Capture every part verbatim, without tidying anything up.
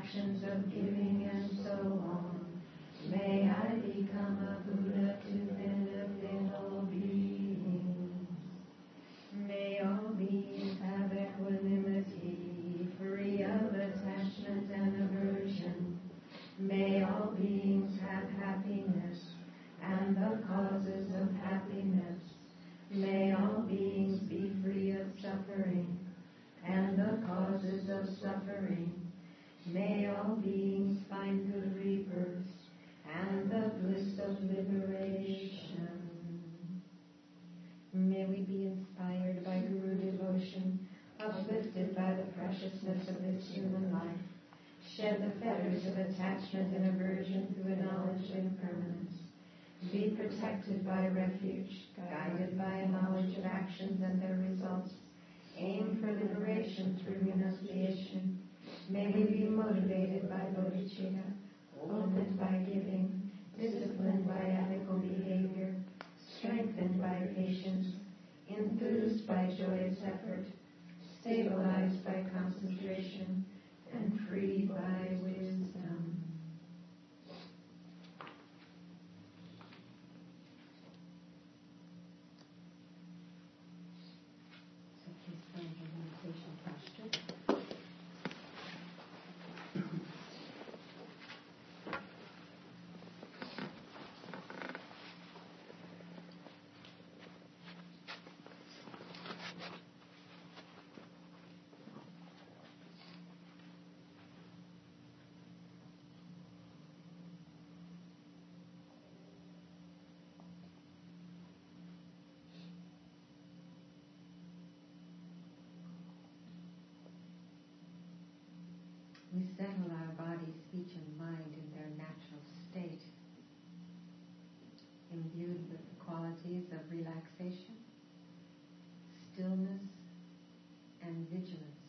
actions of giving and so on. May I become a Buddha to benefit all beings. May all beings have equanimity, free of attachment and aversion. May all beings have happiness and the causes of happiness. May all beings be free of suffering and the causes of suffering. May all beings find good rebirth and the bliss of liberation. May we be inspired by Guru devotion, uplifted by the preciousness of this human life, shed the fetters of attachment and aversion through a knowledge of impermanence, be protected by refuge, guided by a knowledge of actions and their results, aim for liberation through renunciation. May we be motivated by bodhicitta, opened by giving, disciplined by ethical behavior, strengthened by patience, enthused by joyous effort, stabilized by concentration, and freed by wisdom. So please find your meditation posture. We settle our body, speech, and mind in their natural state, imbued with the qualities of relaxation, stillness, and vigilance,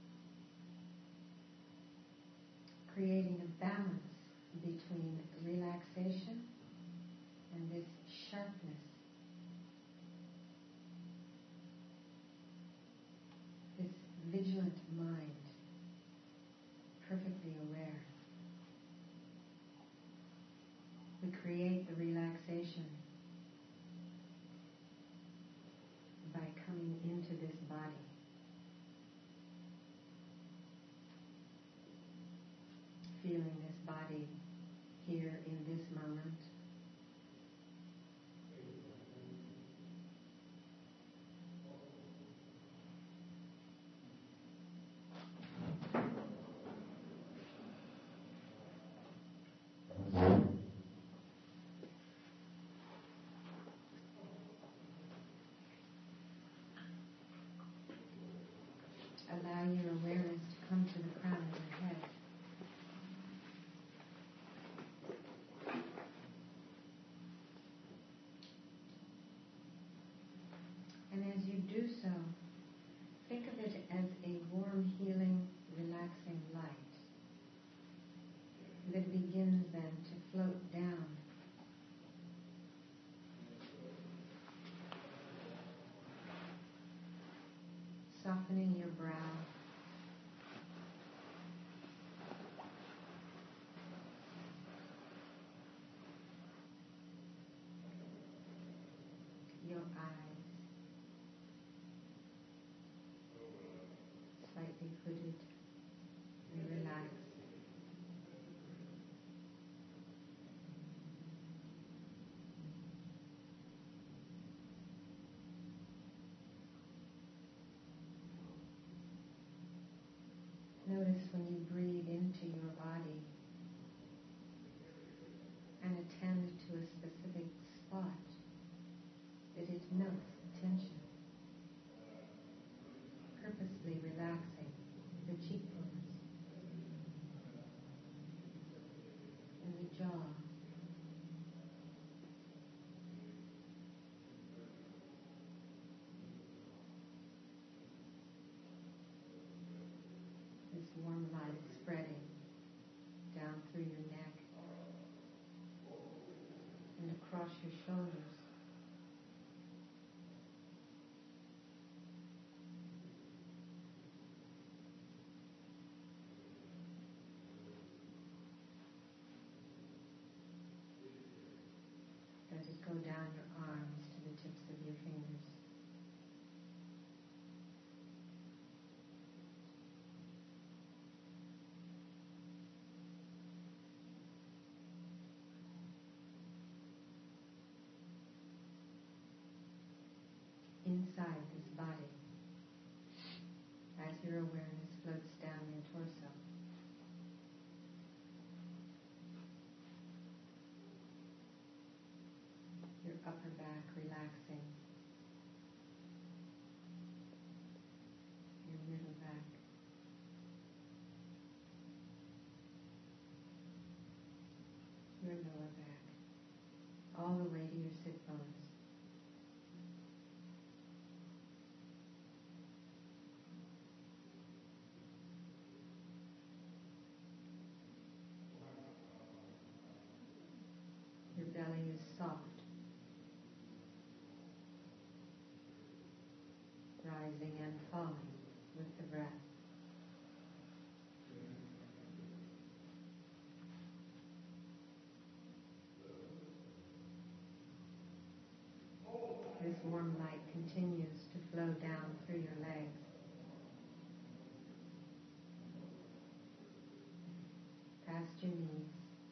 creating a balance between relaxation and this sharpness, this vigilant mind, perfectly aware. We create the relaxation by coming into this body. Feeling this body here in this moment. Allow your awareness to come to the crown of your head. And as you do so, think of it as a warm, healing, relaxing light that begins then to float down. Softening your brow, your eyes, slightly hooded and relaxed. Notice when you breathe into your body and attend to a specific spot that it notes attention, purposely relaxing the cheekbones and the jaw. This warm light spreading down through your neck and across your shoulders. inside this body as your awareness floats down your torso. Your upper back relaxing. Your middle back. Your lower back. All the way to your sit bones. Your belly is soft, rising and falling with the breath. This warm light continues to flow down through your legs, past your knees,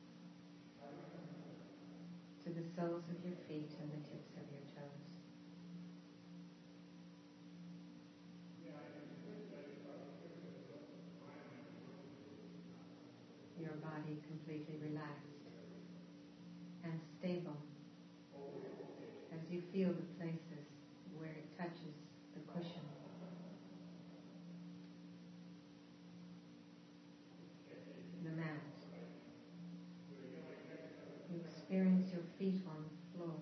to the soles of your feet and the tips of your toes. Your body completely relaxed and stable as you feel the places where it touches the cushion. The mat. You experience your feet on the floor.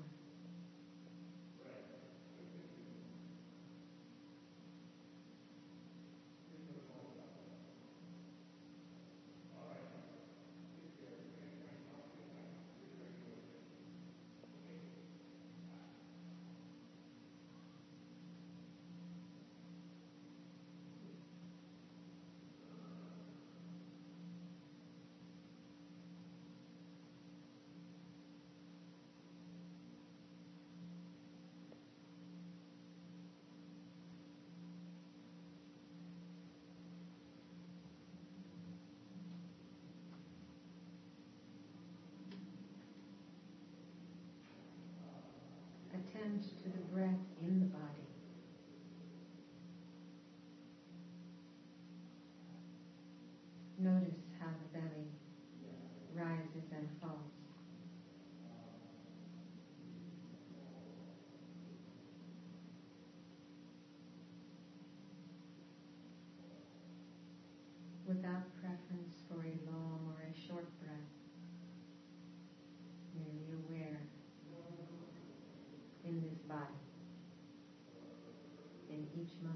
Attend to the breath in the body. Notice how the belly rises and falls. Without preference for a long or a short breath, merely aware in this body, in each moment.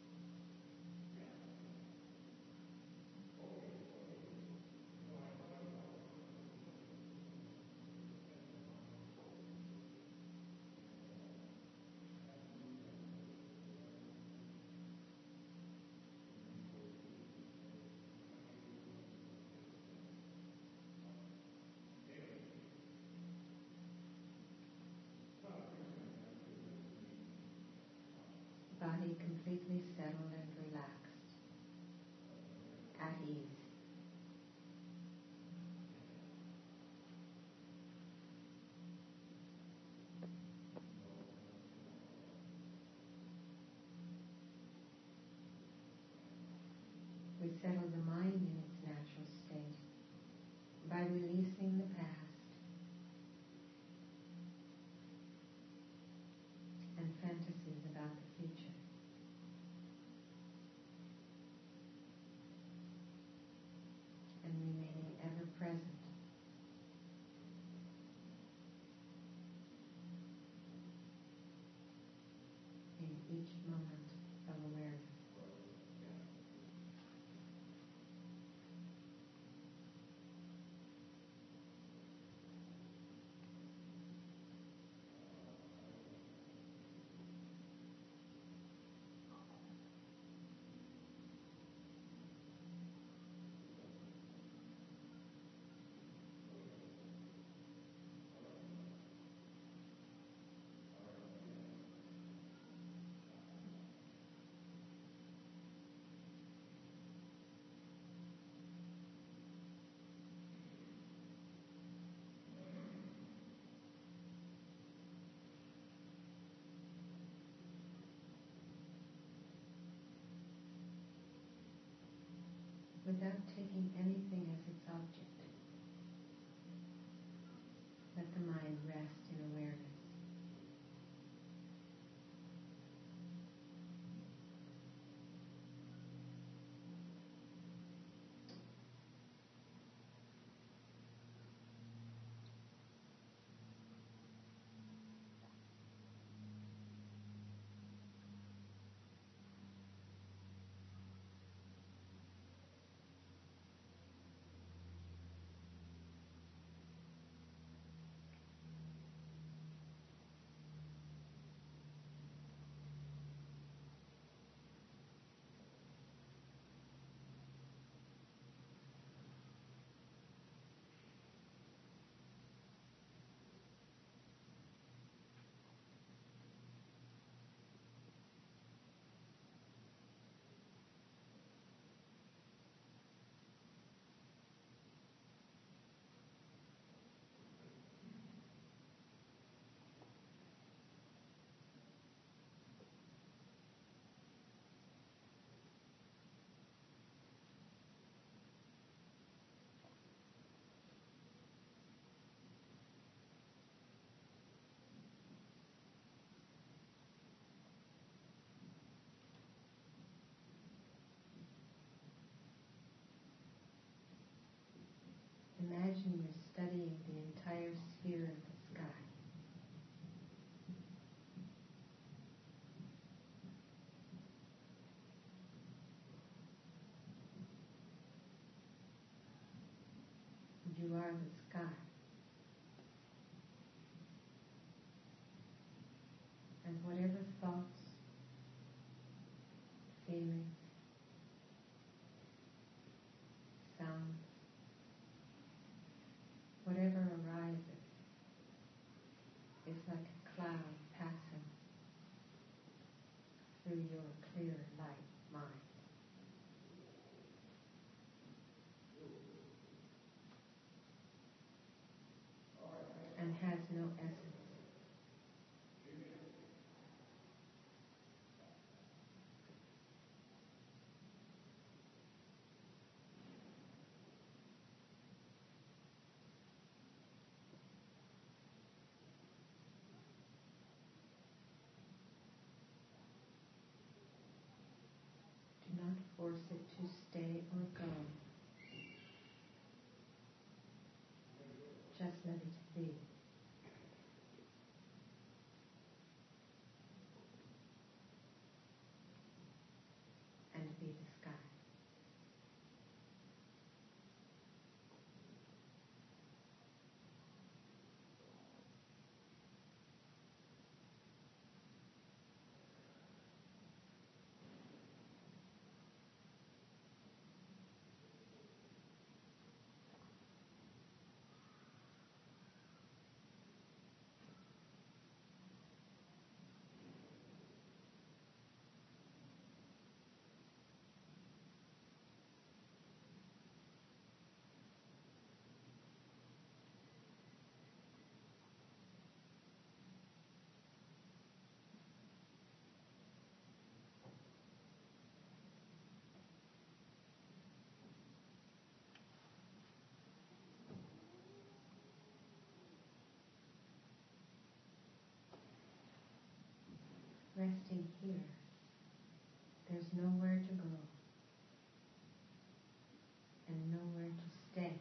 Body completely settled and relaxed, at ease. We settle the mind in its natural state by releasing the past and fantasies about the future. And remaining ever present in each moment of awareness. without taking anything as its object. Let the mind rest in awareness. Imagine you're studying the entire sphere of the sky. You are the sky. And whatever thoughts, feelings, sounds, whatever arises is like a cloud passing through your clear light mind. And has no essence. Do not force it to stay or go. Just let it be. And be the sky. Resting here, there's nowhere to go and nowhere to stay.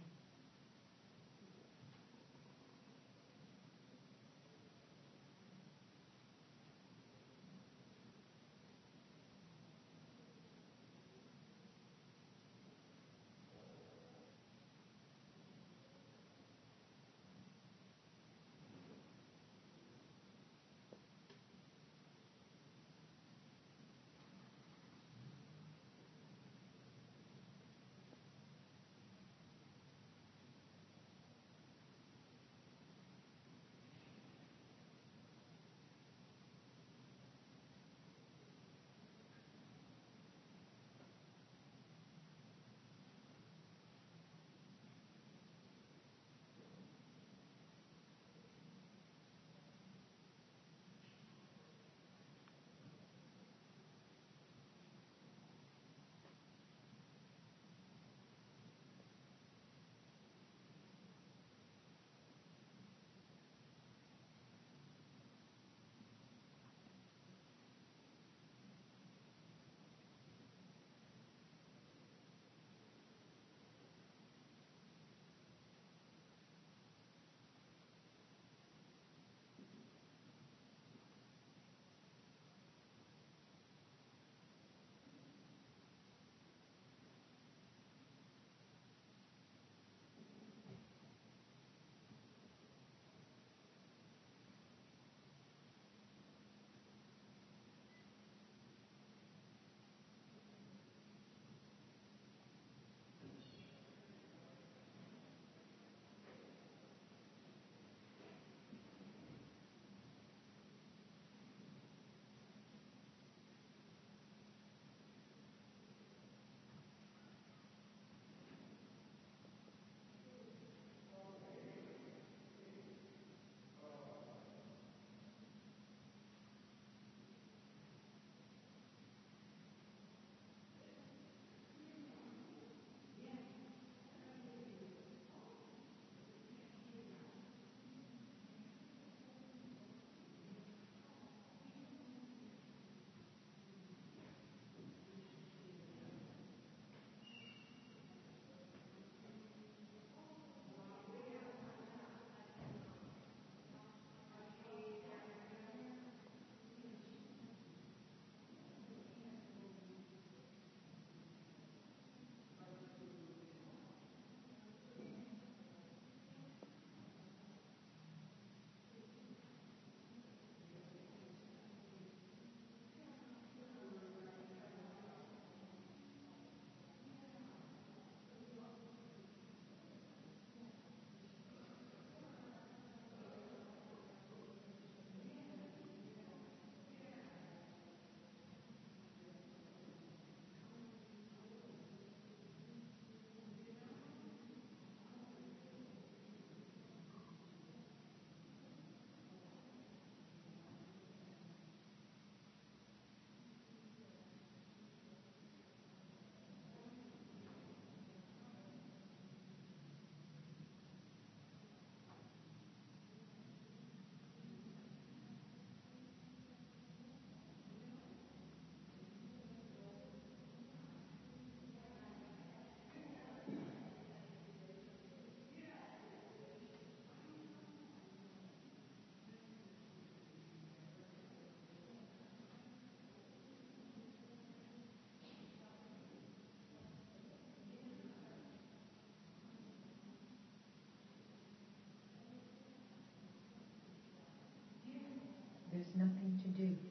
nothing to do.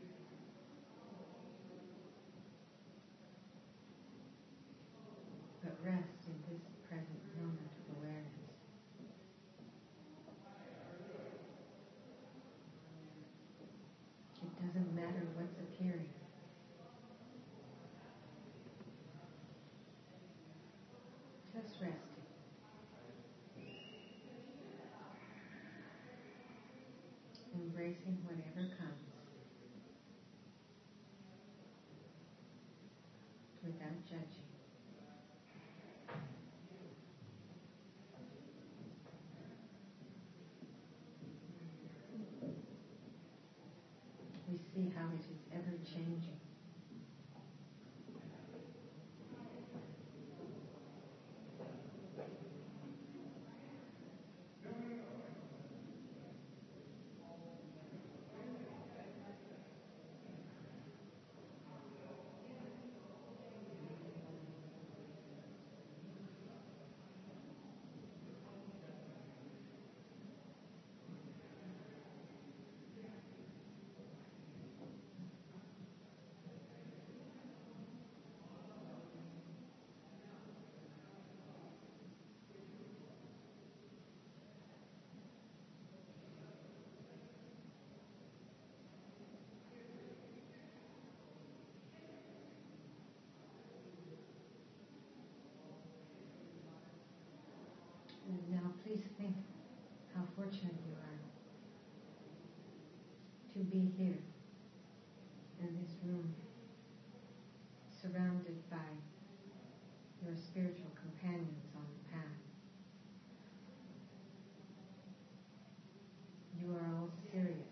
But rest in this present moment of awareness. It doesn't matter what's appearing. Just resting. Embracing whatever comes. Without judging. We see how it is ever changing. And now please think how fortunate you are to be here in this room, surrounded by your spiritual companions on the path. You are all serious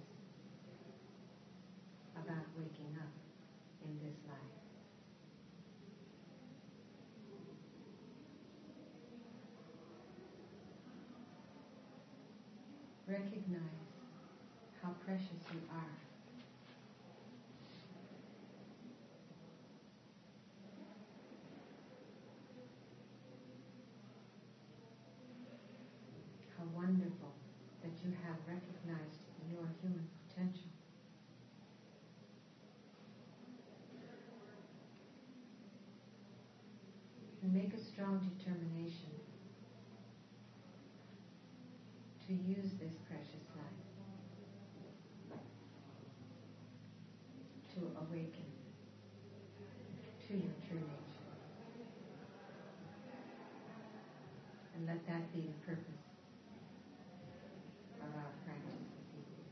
about waking up in this life. Recognize how precious you are. How wonderful that you have recognized your human potential. And make a strong determination to use this precious life to awaken to your true nature. And let that be the purpose of our practice this evening.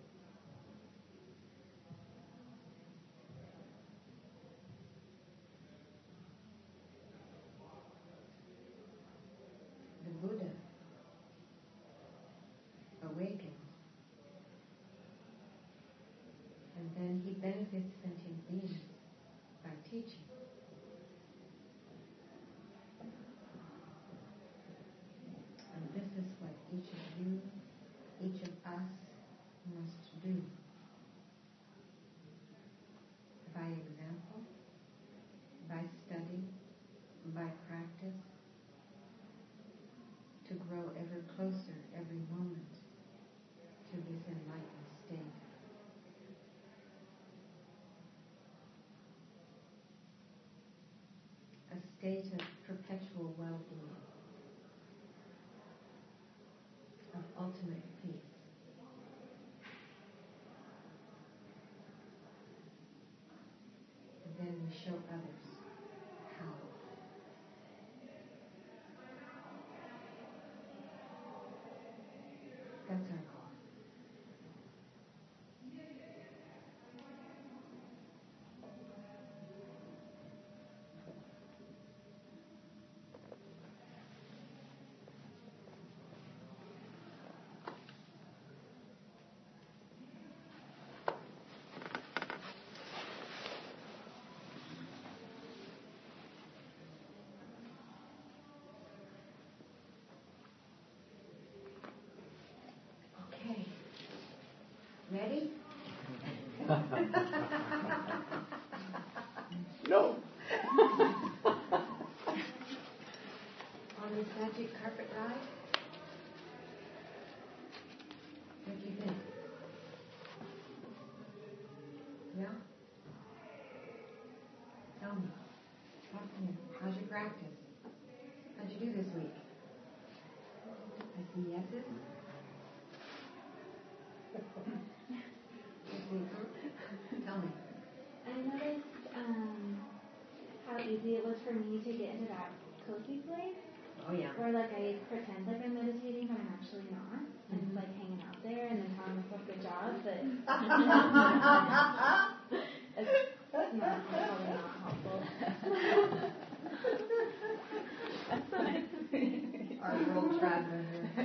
The Buddha awakened, and then he benefits sentient beings by teaching. And this is what each of you, each of us must do. By example, by study, by practice, to grow ever closer every moment to this enlightened state. A state of perpetual well-being, of ultimate peace. And then we show others how. That's our goal. Okay. Ready? No. On this magic carpet ride? What do you think? Yeses? Tell me. I noticed um, how easy it was for me to get into that cozy place. Oh, yeah. Where, like, I pretend like I'm meditating, but I'm actually not. I'm just, like, hanging out there and then telling myself good job, but it's not, probably not helpful. Our world traveler.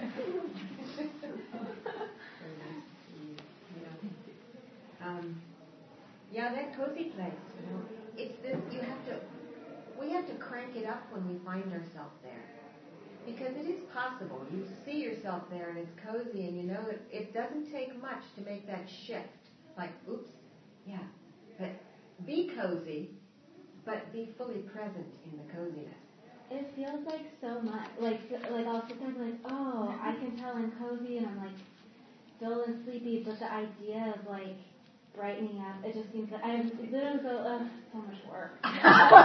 um, yeah, that cozy place, you know, it's this, you have to, we have to crank it up when we find ourselves there. Because it is possible. You see yourself there and it's cozy and you know it, it doesn't take much to make that shift. Like, oops, yeah. But be cozy, but be fully present in the coziness. It feels like so much, like, like I'll sit there and be like, oh, I can tell I'm cozy and I'm like dull and sleepy, but the idea of like brightening up, it just seems like I literally go, oh, so much work. In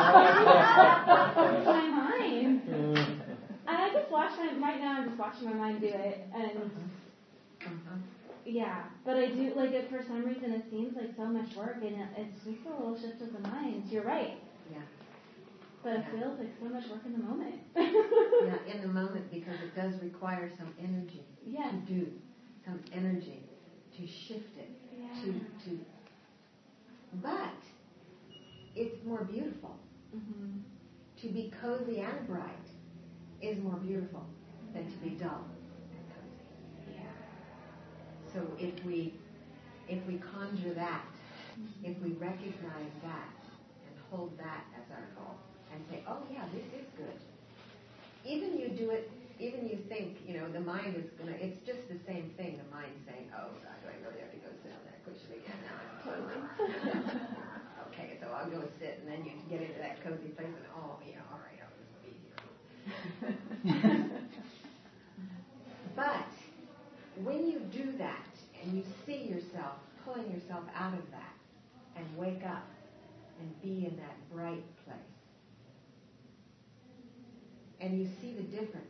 my mind. And I just watch my, right now I'm just watching my mind do it, and Uh-huh. yeah, but I do, like, it, for some reason it seems like so much work, and it, it's just a little shift of the mind. You're right. Yeah. But Yeah. it feels like so much work in the moment. Yeah, in the moment, because it does require some energy Yes. to do, some energy to shift it, Yeah. to, to, but it's more beautiful. Mm-hmm. To be cozy and bright is more beautiful than to be dull and cozy. Yeah. So if we if we conjure that, mm-hmm. if we recognize that and hold that as our goal and say, oh yeah, this is good. Even you do it, even you think, you know, the mind is gonna, it's just the same thing, the mind saying, oh God, do I really have to go sit on that cushion again now? Okay, so I'll go sit, and then you get into that cozy place and, oh yeah, all right, I'll just be here. But when you do that and you see yourself pulling yourself out of that and wake up and be in that bright place, and you see the difference,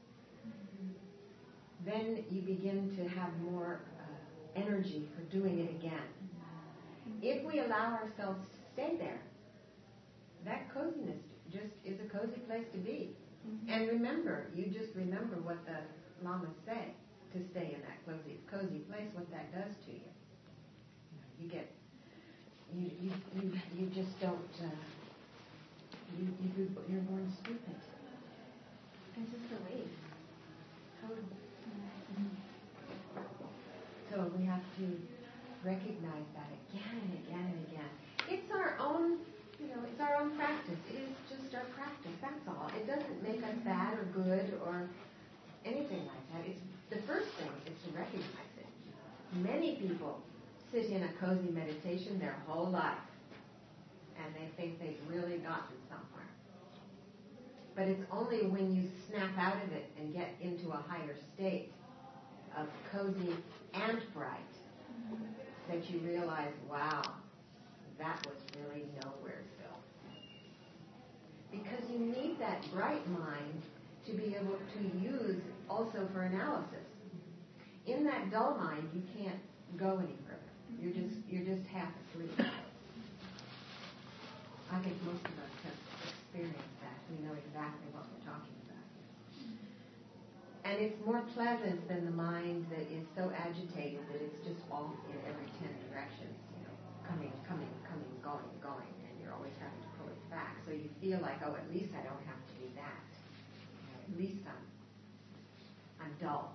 then you begin to have more uh, energy for doing it again. If we allow ourselves to stay there, that coziness just is a cozy place to be. Mm-hmm. And remember, you just remember what the lamas say, to stay in that cozy, cozy place, what that does to you. You get, you you you, you just don't, uh, you, you, you're born stupid. It's just a waste. Totally. Mm-hmm. So we have to recognize that again and again and again. It's our own, you know, it's our own practice. It is just our practice, that's all. It doesn't make us bad or good or anything like that. It's the first thing is to recognize it. Many people sit in a cozy meditation their whole life, and they think they've really gotten somewhere. But it's only when you snap out of it and get into a higher state of cozy and bright that you realize, wow, that was really nowheresville. Because you need that bright mind to be able to use also for analysis. In that dull mind, you can't go any further. You're just you're just half asleep. I think most of us have experienced that. We know exactly what we're talking about. And it's more pleasant than the mind that is so agitated that it's just off in every ten directions, you know, coming, coming, coming, going, going, and you're always having to pull it back. So you feel like, oh, at least I don't have to do that. You know, at least I'm, I'm dull.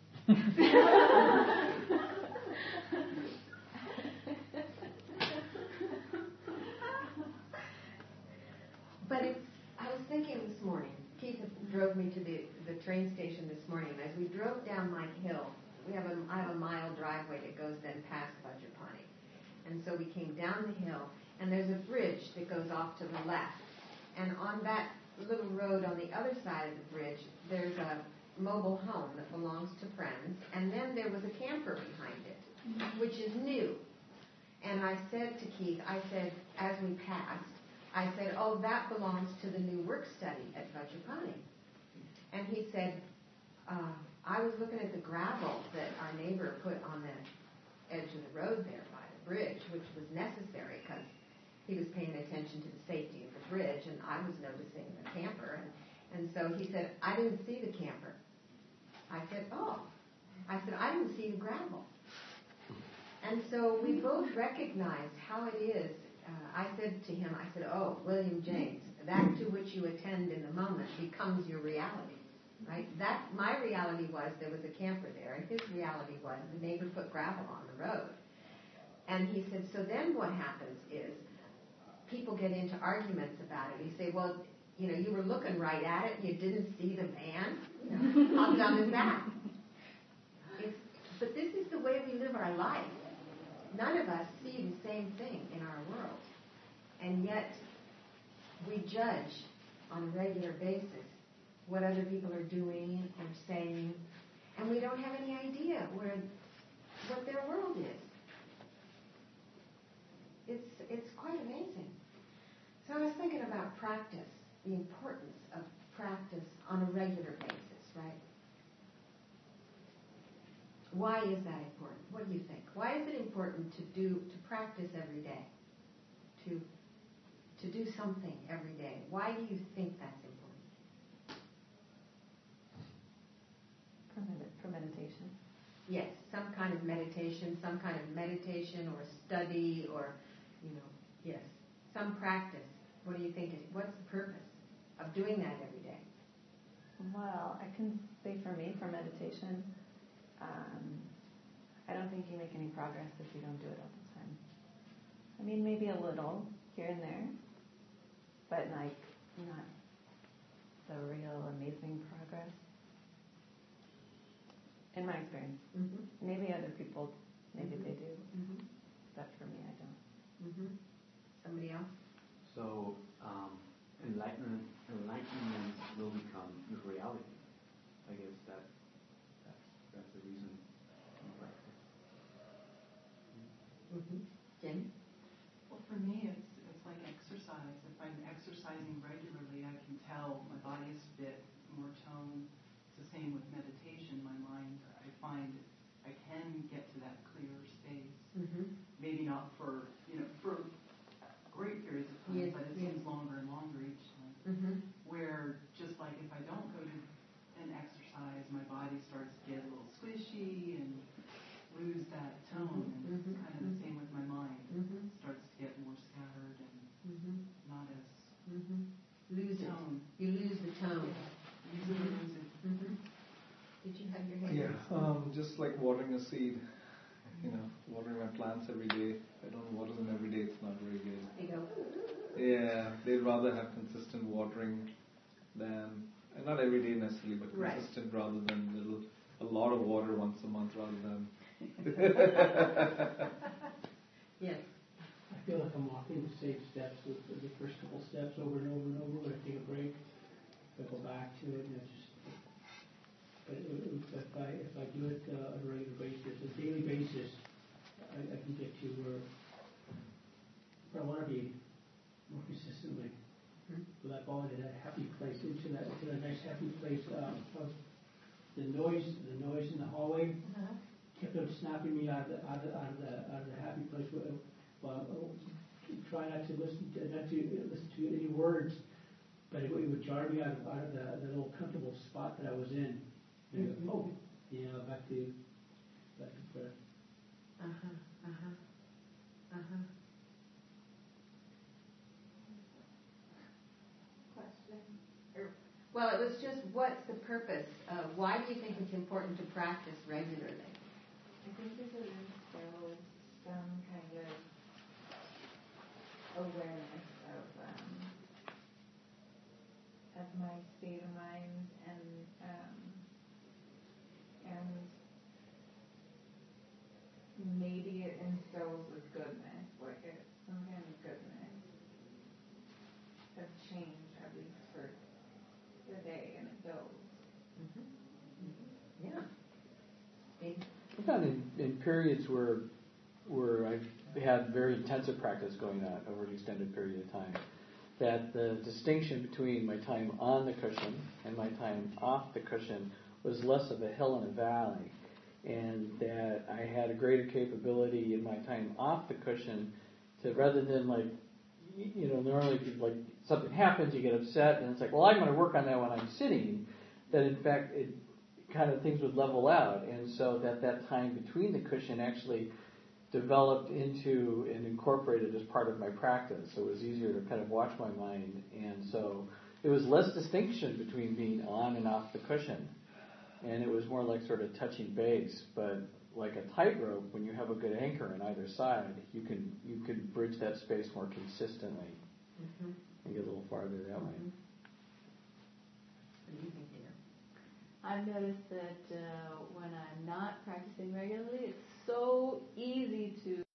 But it's, I was thinking this morning, Keith drove me to the, the train station this morning, and as we drove down my hill, we have a, I have a mile driveway that goes then past Vajrapani. And so we came down the hill, and there's a bridge that goes off to the left. And on that little road on the other side of the bridge, there's a mobile home that belongs to friends, and then there was a camper behind it, which is new. And I said to Keith, I said, as we passed, I said, oh, that belongs to the new work study at Vajrapani. And he said, uh, I was looking at the gravel that our neighbor put on the edge of the road there by the bridge, which was necessary because he was paying attention to the safety of the bridge, and I was noticing the camper. And, and so he said, I didn't see the camper. I said, oh. I said, I didn't see the gravel. And so we both recognized how it is. Uh, I said to him, I said, oh, William James, that to which you attend in the moment becomes your reality, right? That my reality was there was a camper there, and his reality was the neighbor put gravel on the road. And he said, so then what happens is people get into arguments about it. You say, well, you know, you were looking right at it, you didn't see the van. You know, how dumb is that? It's, but this is the way we live our life. None of us see the same thing in our world. And yet, we judge on a regular basis what other people are doing or saying, and we don't have any idea where what their world is. It's it's quite amazing. So I was thinking about practice, the importance of practice on a regular basis, right? Why is that important? What do you think? Why is it important to do to practice every day? To to do something every day. Why do you think that's important? For, med- for meditation. Yes, some kind of meditation, some kind of meditation or study or, you know, yes, some practice. What do you think? Is, what's the purpose of doing that every day? Well, I can say for me, for meditation, um, I don't think you make any progress if you don't do it all the time. I mean, maybe a little here and there, but like not the real amazing progress. In my experience. Mm-hmm. Maybe other people, maybe mm-hmm. they do. Mm-hmm. But for me, I don't. Mm-hmm. Somebody else? So, um, enlightenment, enlightenment will become your reality. I guess that that's, that's the reason you practice. Mm-hmm. Jen? Well, for me, it's it's like exercise. If I'm exercising regularly, I can tell my body is fit, more tone. It's the same with meditation. My mind, I find I can get to that clear space. Mm-hmm. Maybe not for, you know, for great periods of time, yes, but it yes. seems longer and longer each time. Mm-hmm. Where just like if I don't go to an exercise, my body starts to get a little squishy and lose that tone. Mm-hmm. And it's kind of the same with my mind. Mm-hmm. It starts to get more scattered and Mm-hmm. not as Mm-hmm. Lose tone. it. You lose the tone. Yeah. Easily Mm-hmm. lose it. Mm-hmm. Did you have your hand? Yeah, um, just like watering a seed. You know, watering my plants every day. If I don't water them every day, it's not very good. They go. Yeah, they'd rather have consistent watering than, and not every day necessarily, but Right. consistent rather than little, a lot of water once a month rather than. Yes. I feel like I'm walking the same steps with the first couple steps over and over and over. When I take a break, I go back to it, and I just. But if I if I do it uh, on a regular basis, a daily basis, I, I can get to where, where I want to be more consistently. Mm-hmm. So that ball in that happy place, into that into that nice happy place. Um, of the noise, the noise in the hallway Uh-huh. kept on snapping me out of the out of, out of the out of the happy place. Where, well, try not to listen to not to listen to any words, but it, it would jar me out of out of the, the little comfortable spot that I was in. And Mm-hmm. oh, you know, back to back to prayer. Uh huh. Uh huh. Uh huh. Question. Well, it was just, what's the purpose? Uh, why do you think it's important to practice regularly? I think there's a instill some kind of awareness of um, of my state of mind and um, and maybe it instills a goodness, like a, some kind of goodness of change, at least for the day, and it builds. Mm-hmm. Mm-hmm. Yeah. Steve? I found in, in periods where where I've had very intensive practice going on over an extended period of time, that the distinction between my time on the cushion and my time off the cushion was less of a hill and a valley, and that I had a greater capability in my time off the cushion to, rather than like, you know, normally if you, like something happens, you get upset, and it's like, well, I'm going to work on that when I'm sitting. That in fact, it kind of things would level out, and so that that time between the cushion actually developed into and incorporated as part of my practice. So it was easier to kind of watch my mind, and so it was less distinction between being on and off the cushion, and it was more like sort of touching base. But like a tightrope, when you have a good anchor on either side, you can you can bridge that space more consistently Mm-hmm. and get a little farther that way. What do you think, Dana? I've noticed that uh, when I'm not practicing regularly, it's so easy to